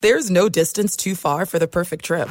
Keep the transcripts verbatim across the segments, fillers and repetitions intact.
There's no distance too far for the perfect trip.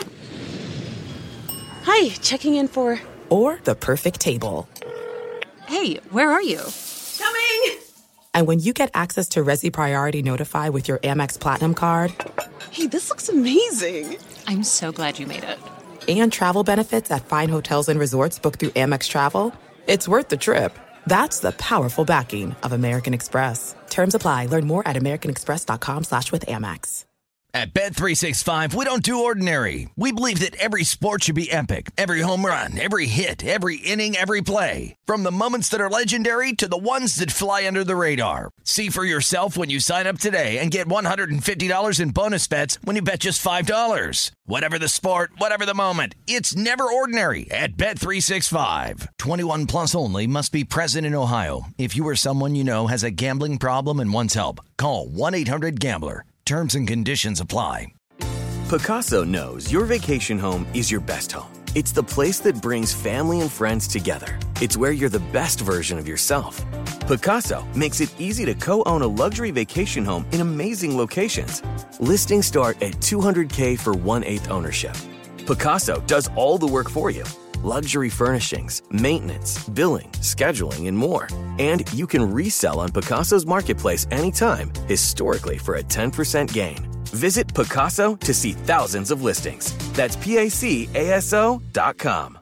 Hi, checking in for... Or the perfect table. Hey, where are you? Coming! And when you get access to Resi Priority Notify with your Amex Platinum card... Hey, this looks amazing. I'm so glad you made it. And travel benefits at fine hotels and resorts booked through Amex Travel, it's worth the trip. That's the powerful backing of American Express. Terms apply. Learn more at americanexpress.com slash with Amex. At Bet three sixty-five, we don't do ordinary. We believe that every sport should be epic. Every home run, every hit, every inning, every play. From the moments that are legendary to the ones that fly under the radar. See for yourself when you sign up today and get one hundred fifty dollars in bonus bets when you bet just five dollars. Whatever the sport, whatever the moment, it's never ordinary at Bet three sixty-five. twenty-one plus only. Must be present in Ohio. If you or someone you know has a gambling problem and wants help, call one eight hundred gambler. Terms and conditions apply. Pacaso knows your vacation home is your best home. It's the place that brings family and friends together. It's where you're the best version of yourself. Pacaso makes it easy to co-own a luxury vacation home in amazing locations. Listings start at two hundred thousand dollars for one-eighth ownership. Pacaso does all the work for you. Luxury furnishings, maintenance, billing, scheduling, and more. And you can resell on Pacaso's marketplace anytime, historically for a ten percent gain. Visit Pacaso to see thousands of listings. That's P A C A S O dot com.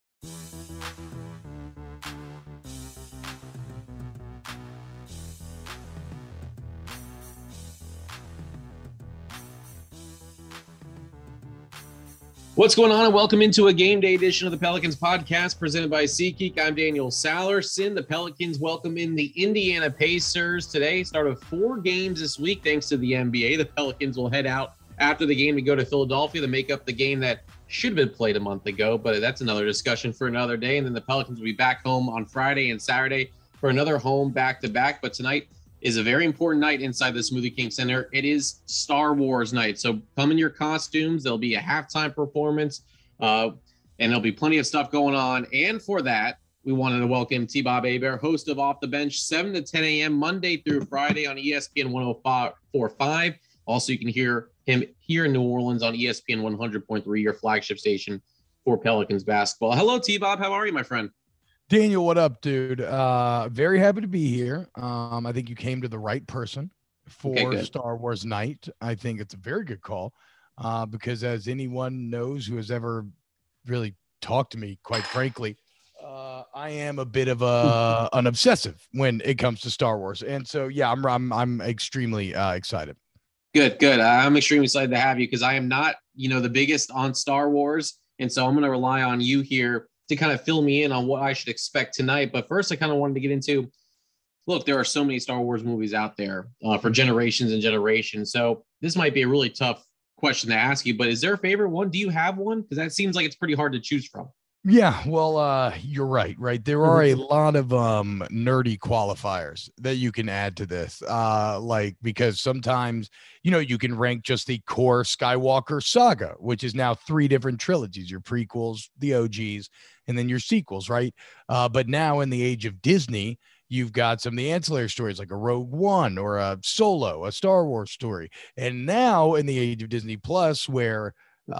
What's going on, and welcome into a game day edition of the Pelicans podcast presented by SeatGeek. I'm Daniel Sallerson. The Pelicans welcome in the Indiana Pacers today. Start of four games this week thanks to the N B A. The Pelicans will head out after the game to go to Philadelphia to make up the game that should have been played a month ago, but that's another discussion for another day. And then the Pelicans will be back home on Friday and Saturday for another home back-to-back. But tonight is a very important night inside the Smoothie King Center. It is Star Wars night. So come in your costumes. There'll be a halftime performance, uh, and there'll be plenty of stuff going on. And for that, we wanted to welcome T-Bob Hebert, host of Off the Bench, seven to ten a.m. Monday through Friday on E S P N one oh four point five. Also, you can hear him here in New Orleans on E S P N one hundred point three, your flagship station for Pelicans basketball. Hello, T-Bob. How are you, my friend? Daniel, what up, dude? Uh, very happy to be here. Um, I think you came to the right person for Okay, Star Wars night. I think it's a very good call uh, because as anyone knows who has ever really talked to me, quite frankly, uh, I am a bit of a, an obsessive when it comes to Star Wars. And so, yeah, I'm, I'm, I'm extremely uh, excited. Good, good. I'm extremely excited to have you because I am not, you know, the biggest on Star Wars. And so I'm going to rely on you here to kind of fill me in on what I should expect tonight. But first, I kind of wanted to get into, look, there are so many Star Wars movies out there uh, for generations and generations. So this might be a really tough question to ask you, but is there a favorite one? Do you have one? Because that seems like it's pretty hard to choose from. Yeah, well, uh, you're right, right? There are a lot of um, nerdy qualifiers that you can add to this, uh, like because sometimes, you know, you can rank just the core Skywalker saga, which is now three different trilogies, your prequels, the O Gs, and then your sequels, right? Uh, but now in the age of Disney, you've got some of the ancillary stories like a Rogue One or a Solo, a Star Wars story. And now in the age of Disney Plus, where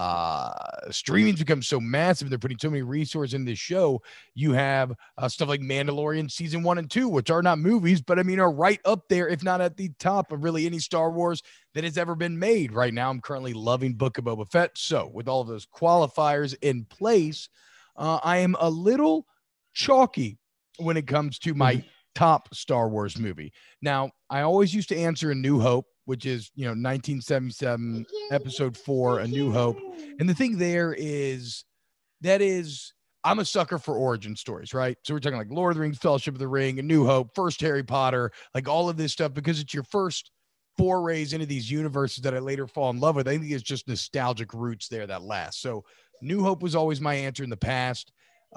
uh streaming's become so massive, they're putting so many resources in this show, you have uh, stuff like Mandalorian season one and two, which are not movies, but I mean are right up there, if not at the top of really any Star Wars that has ever been made. Right now I'm currently loving Book of Boba Fett. So with all of those qualifiers in place, uh, I am a little chalky when it comes to my top Star Wars movie. Now I always used to answer A New Hope, which is, you know, nineteen seventy-seven, episode four, A New Hope. And the thing there is, that is, I'm a sucker for origin stories, right? So we're talking like Lord of the Rings, Fellowship of the Ring, A New Hope, first Harry Potter, like all of this stuff, because it's your first forays into these universes that I later fall in love with. I think it's just nostalgic roots there that last. So New Hope was always my answer in the past.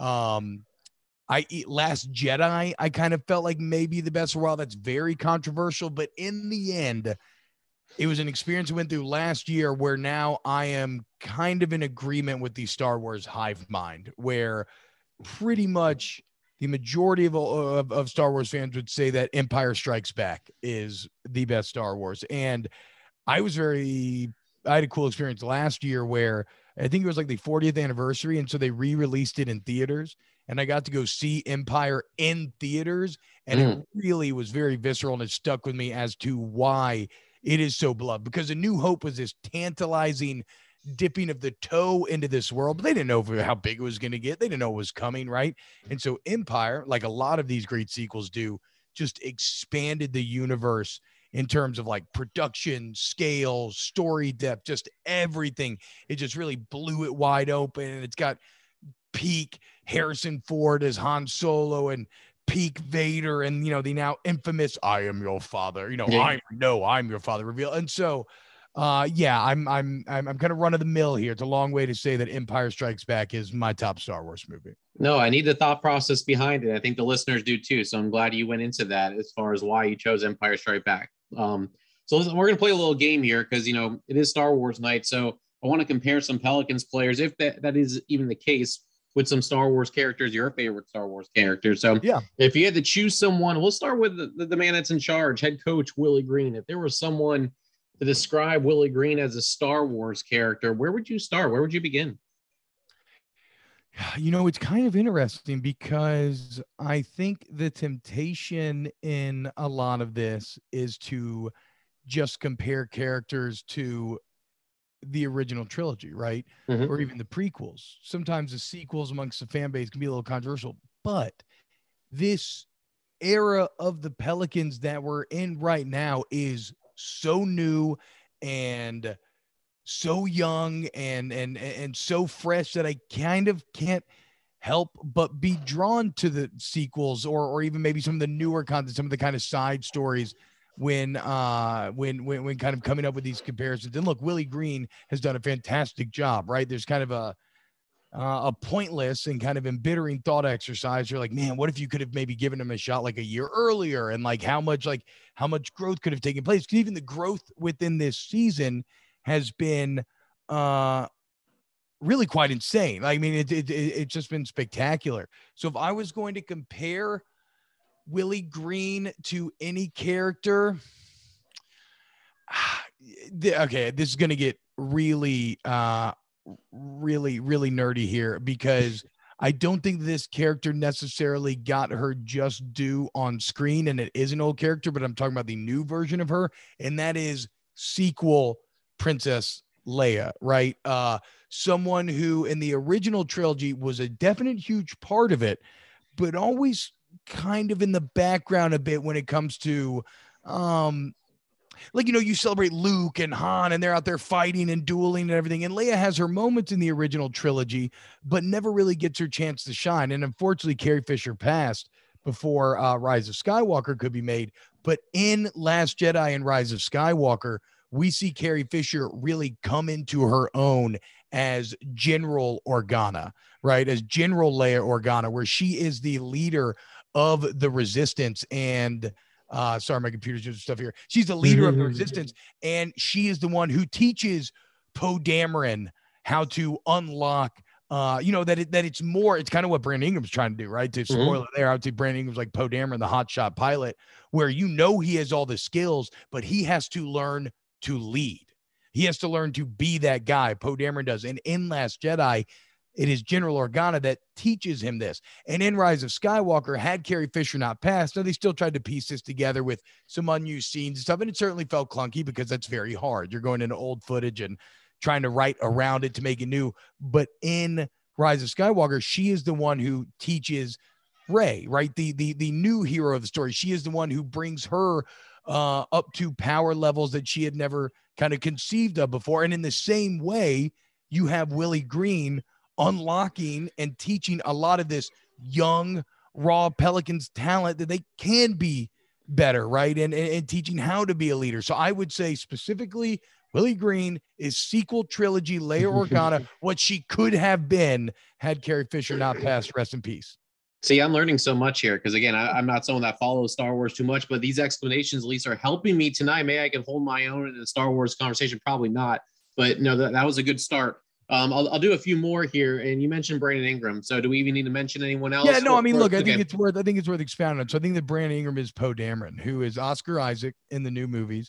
Um, I eat Last Jedi. I kind of felt like maybe the best for a while. That's very controversial, but in the end, it was an experience I went through last year where now I am kind of in agreement with the Star Wars hive mind, where pretty much the majority of, of, of Star Wars fans would say that Empire Strikes Back is the best Star Wars. And I was very, I had a cool experience last year where I think it was like the fortieth anniversary. And so they re-released it in theaters and I got to go see Empire in theaters. And mm. it really was very visceral and it stuck with me as to why it is so beloved, because A New Hope was this tantalizing dipping of the toe into this world, but they didn't know how big it was going to get. They didn't know it was coming. Right. And so Empire, like a lot of these great sequels do, just expanded the universe in terms of like production, scale, story depth, just everything. It just really blew it wide open. And it's got peak Harrison Ford as Han Solo and peak Vader and, you know, the now infamous I am your father, you know, yeah. I know I'm your father reveal. And so, uh, yeah, I'm, I'm, I'm, I'm kind of run of the mill here. It's a long way to say that Empire Strikes Back is my top Star Wars movie. No, I need the thought process behind it. I think the listeners do too. So I'm glad you went into that as far as why you chose Empire Strikes Back. Um, so listen, we're going to play a little game here because, you know, it is Star Wars night. So I want to compare some Pelicans players, if that, that is even the case, with some Star Wars characters, your favorite Star Wars characters. So yeah, if you had to choose someone, we'll start with the, the, the man that's in charge, head coach Willie Green. If there was someone to describe Willie Green as a Star Wars character, where would you start? Where would you begin? You know, it's kind of interesting because I think the temptation in a lot of this is to just compare characters to the original trilogy, right? Mm-hmm. Or even the prequels. Sometimes the sequels amongst the fan base can be a little controversial, but this era of the Pelicans that we're in right now is so new and so young and and and so fresh that I kind of can't help but be drawn to the sequels or or even maybe some of the newer content, some of the kind of side stories when uh when when when kind of coming up with these comparisons. And look, Willie Green has done a fantastic job, right? There's kind of a uh, a pointless and kind of embittering thought exercise. You're like, man, what if you could have maybe given him a shot like a year earlier, and like how much like how much growth could have taken place? Because even the growth within this season has been uh really quite insane. I mean, it, it, it it's just been spectacular. So if I was going to compare Willie Green to any character, okay, this is going to get really, uh, really, really nerdy here because I don't think this character necessarily got her just due on screen, and it is an old character, but I'm talking about the new version of her, and that is sequel Princess Leia, right? Uh, someone who in the original trilogy was a definite huge part of it, but always kind of in the background a bit when it comes to, um, like, you know, you celebrate Luke and Han and they're out there fighting and dueling and everything. And Leia has her moments in the original trilogy, but never really gets her chance to shine. And unfortunately, Carrie Fisher passed before uh, Rise of Skywalker could be made. But in Last Jedi and Rise of Skywalker, we see Carrie Fisher really come into her own as General Organa, right? As General Leia Organa, where she is the leader of the Resistance. And uh, sorry, my computer's doing stuff here. She's the leader of the Resistance, and she is the one who teaches Poe Dameron how to unlock, uh, you know, that it, that it's more, it's kind of what Brandon Ingram's trying to do, right? To spoil mm-hmm. it there, I would say Brandon Ingram's like Poe Dameron, the hotshot pilot, where you know he has all the skills, but he has to learn to lead. He has to learn to be that guy. Poe Dameron does. And in Last Jedi, it is General Organa that teaches him this. And in Rise of Skywalker, had Carrie Fisher not passed, now they still tried to piece this together with some unused scenes and stuff. And it certainly felt clunky because that's very hard. You're going into old footage and trying to write around it to make it new. But in Rise of Skywalker, she is the one who teaches Rey, right? The, the, the new hero of the story. She is the one who brings her uh, up to power levels that she had never kind of conceived of before. And in the same way, you have Willie Green unlocking and teaching a lot of this young, raw Pelicans talent that they can be better, right? And, and, and teaching how to be a leader. So I would say specifically, Willie Green is sequel trilogy Leia Organa, what she could have been had Carrie Fisher not passed. Rest in peace. See, I'm learning so much here because, again, I, I'm not someone that follows Star Wars too much, but these explanations at least are helping me tonight. Maybe I can hold my own in a Star Wars conversation. Probably not. But, no, that, that was a good start. Um, I'll, I'll do a few more here. And you mentioned Brandon Ingram. So do we even need to mention anyone else? Yeah, no, I mean, look, I okay. think it's worth, I think it's worth expounding on. So I think that Brandon Ingram is Poe Dameron, who is Oscar Isaac in the new movies.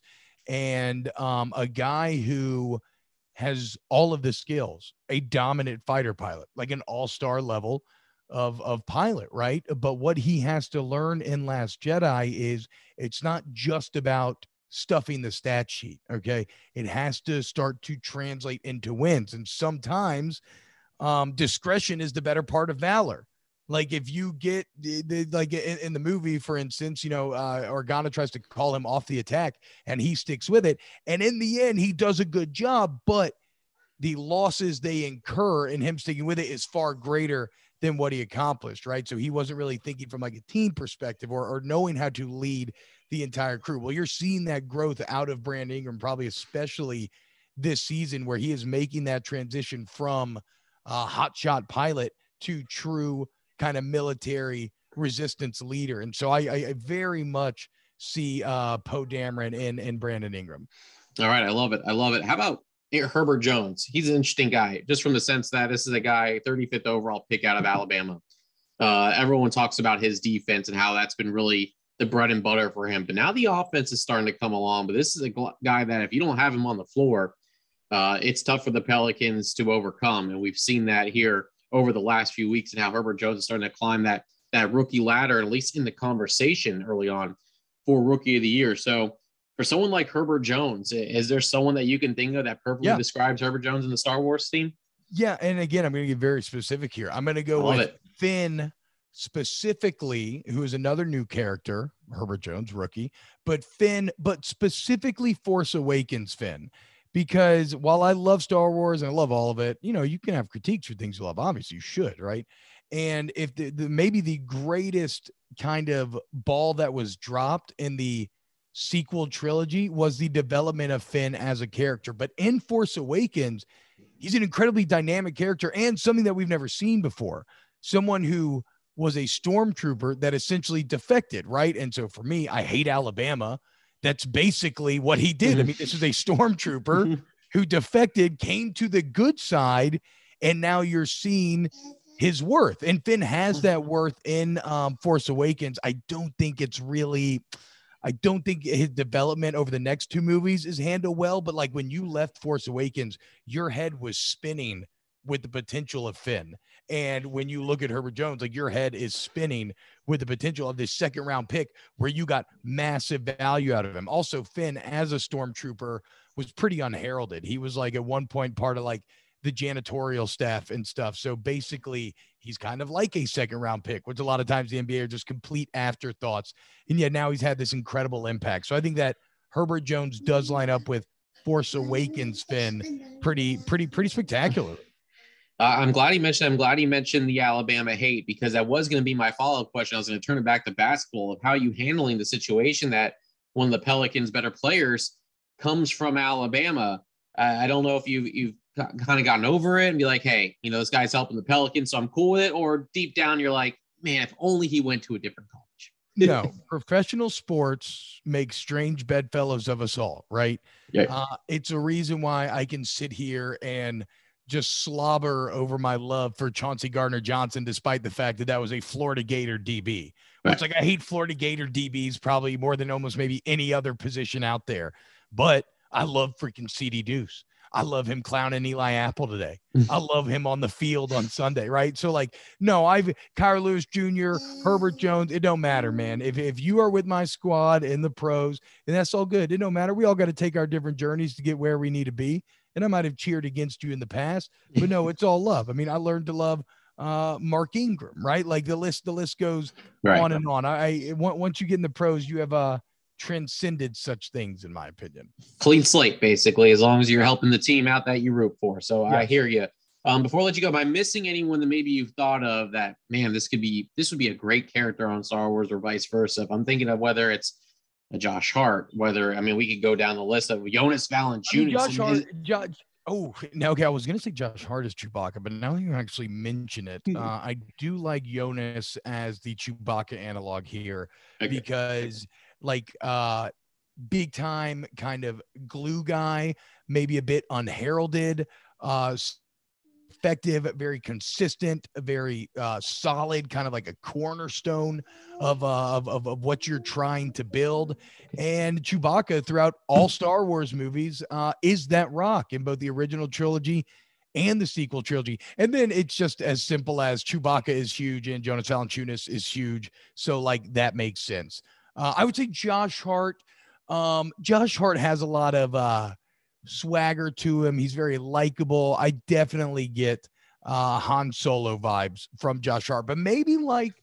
and um, a guy who has all of the skills, a dominant fighter pilot, like an all-star level of, of pilot, right? But what he has to learn in Last Jedi is it's not just about stuffing the stat sheet, okay? It has to start to translate into wins. And sometimes um, discretion is the better part of valor. Like if you get the, the like in, in the movie, for instance, you know, uh, Organa tries to call him off the attack and he sticks with it. And in the end, he does a good job, but the losses they incur in him sticking with it is far greater than what he accomplished, right? So he wasn't really thinking from like a team perspective or, or knowing how to lead the entire crew. Well, you're seeing that growth out of Brandon Ingram, probably especially this season, where he is making that transition from a hotshot pilot to true kind of military resistance leader. And so I, I, I very much see uh, Poe Dameron and, and Brandon Ingram. All right. I love it. I love it. How about Herbert Jones? He's an interesting guy, just from the sense that this is a guy, thirty-fifth overall pick out of Alabama. Uh, everyone talks about his defense and how that's been really the bread and butter for him. But now the offense is starting to come along. But this is a gl- guy that if you don't have him on the floor, uh, it's tough for the Pelicans to overcome. And we've seen that here over the last few weeks and how Herbert Jones is starting to climb that, that rookie ladder, at least in the conversation early on for Rookie of the Year. So for someone like Herbert Jones, is there someone that you can think of that perfectly yeah. describes Herbert Jones in the Star Wars theme? Yeah. And again, I'm going to get very specific here. I'm going to go with it. Finn specifically, who is another new character, Herbert Jones, rookie, but Finn, but specifically Force Awakens Finn, because while I love Star Wars and I love all of it, you know, you can have critiques for things you love. Obviously you should, right? And if the, the maybe the greatest kind of ball that was dropped in the sequel trilogy was the development of Finn as a character, but in Force Awakens, he's an incredibly dynamic character and something that we've never seen before. Someone who was a stormtrooper that essentially defected, right? And so for me, I hate Alabama. That's basically what he did. I mean, this is a stormtrooper who defected, came to the good side, and now you're seeing his worth. And Finn has that worth in um, Force Awakens. I don't think it's really, I don't think his development over the next two movies is handled well, but like when you left Force Awakens, your head was spinning with the potential of Finn. And when you look at Herbert Jones, like your head is spinning with the potential of this second round pick where you got massive value out of him. Also, Finn as a stormtrooper was pretty unheralded. He was like at one point part of like the janitorial staff and stuff. So basically he's kind of like a second round pick, which a lot of times the N B A are just complete afterthoughts. And yet now he's had this incredible impact. So I think that Herbert Jones does line up with Force Awakens Finn pretty, pretty, pretty spectacular. Uh, I'm glad he mentioned, I'm glad he mentioned the Alabama hate, because that was going to be my follow-up question. I was going to turn it back to basketball of how you handling the situation that one of the Pelicans' better players comes from Alabama. Uh, I don't know if you, you've kind of gotten over it and be like, hey, you know, this guy's helping the Pelicans, so I'm cool with it. Or deep down, you're like, man, if only he went to a different college. No, professional sports make strange bedfellows of us all, right? Yeah. Uh, it's a reason why I can sit here and just slobber over my love for Chauncey Gardner-Johnson, despite the fact that that was a Florida Gator D B. Right. It's like I hate Florida Gator D Bs probably more than almost maybe any other position out there. But I love freaking C D Deuce. I love him clowning Eli Apple today. I love him on the field on Sunday, right? So, like, no, I've Kyra Lewis Junior, Herbert Jones, it don't matter, man. If if you are with my squad in the pros, then that's all good. It don't matter. We all got to take our different journeys to get where we need to be. And I might have cheered against you in the past, but no, it's all love. I mean, I learned to love uh, Mark Ingram, right? Like the list, the list goes right on and on. I, I once you get in the pros, you have uh, transcended such things, in my opinion. Clean slate, basically, as long as you're helping the team out that you root for. So yes. I hear you. Um, before I let you go, am I missing anyone that maybe you've thought of that, man, this could be, this would be a great character on Star Wars or vice versa? If I'm thinking of whether it's a Josh Hart, whether, I mean, we could go down the list of Jonas Valanciunas. I mean, Josh Hart, Josh, oh, now, okay, I was going to say Josh Hart is Chewbacca, but now you actually mention it, uh, I do like Jonas as the Chewbacca analog here, okay. because like uh, big time kind of glue guy, maybe a bit unheralded, uh, effective, very consistent, very uh, solid, kind of like a cornerstone of, uh, of, of, of what you're trying to build. And Chewbacca throughout all Star Wars movies uh, is that rock in both the original trilogy and the sequel trilogy. And then it's just as simple as Chewbacca is huge and Jonas Valanciunas is huge. So like that makes sense. Uh, I would say Josh Hart. Um, Josh Hart has a lot of uh, swagger to him. He's very likable. I definitely get uh, Han Solo vibes from Josh Hart, but maybe like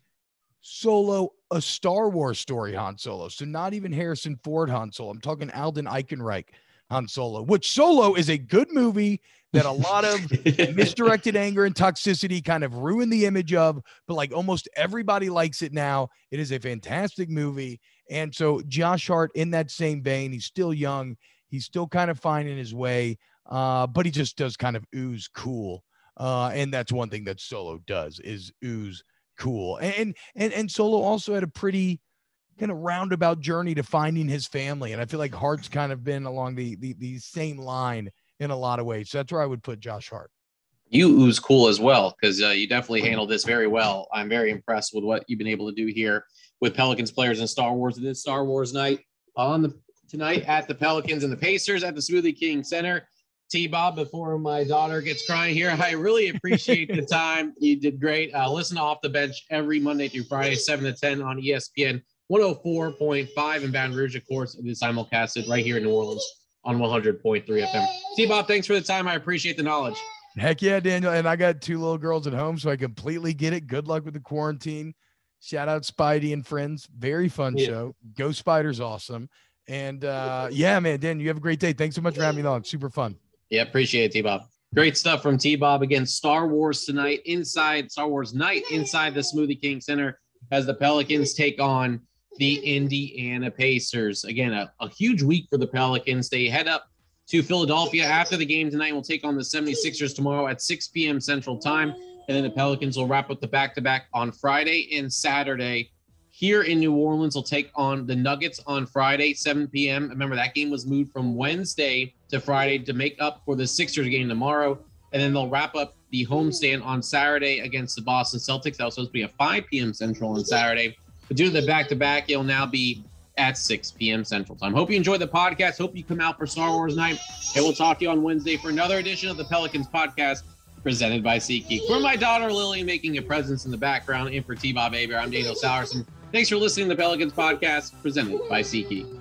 Solo, a Star Wars story Han Solo. So not even Harrison Ford Han Solo. I'm talking Alden Ehrenreich Han Solo, which Solo is a good movie that a lot of misdirected anger and toxicity kind of ruined the image of, but like almost everybody likes it now. It is a fantastic movie. And so Josh Hart in that same vein, he's still young. He's still kind of finding his way, uh, but he just does kind of ooze cool. Uh, and that's one thing that Solo does is ooze cool. And, and, and Solo also had a pretty kind of roundabout journey to finding his family. And I feel like Hart's kind of been along the, the, the same line in a lot of ways. So that's where I would put Josh Hart. You ooze cool as well, because uh, you definitely handled this very well. I'm very impressed with what you've been able to do here with Pelicans players and Star Wars. It is Star Wars night on the tonight at the Pelicans and the Pacers at the Smoothie King Center. T-Bob, before my daughter gets crying here, I really appreciate the time. You did great. Uh, listen to Off the Bench every Monday through Friday, seven to ten on E S P N one oh four point five in Baton Rouge. Of course, it is simulcasted right here in New Orleans on one hundred point three F M. T-Bob, thanks for the time. I appreciate the knowledge. Heck yeah, Daniel. And I got two little girls at home, so I completely get it. Good luck with the quarantine. Shout out Spidey and Friends. Very fun yeah. show. Go Spiders, awesome. And uh, yeah, man, Dan, you have a great day. Thanks so much for having me on. Super fun. Yeah, appreciate it, T-Bob. Great stuff from T-Bob. Again, Star Wars tonight inside Star Wars night inside the Smoothie King Center as the Pelicans take on the Indiana Pacers. Again, a, a huge week for the Pelicans. They head up to Philadelphia after the game tonight. We'll take on the seventy-sixers tomorrow at six p.m. Central Time. And then the Pelicans will wrap up the back-to-back on Friday and Saturday. Here in New Orleans, they'll take on the Nuggets on Friday, seven p.m. Remember, that game was moved from Wednesday to Friday to make up for the Sixers game tomorrow. And then they'll wrap up the homestand on Saturday against the Boston Celtics. That was supposed to be a five p.m. Central on Saturday. But due to the back-to-back, it'll now be at six p.m. Central Time. Hope you enjoyed the podcast. Hope you come out for Star Wars night. And we'll talk to you on Wednesday for another edition of the Pelicans podcast presented by SeatGeek. For my daughter, Lily, making a presence in the background, and for T-Bob Aber, I'm Daniel Salerson. Thanks for listening to the Pelicans podcast presented by SeatGeek.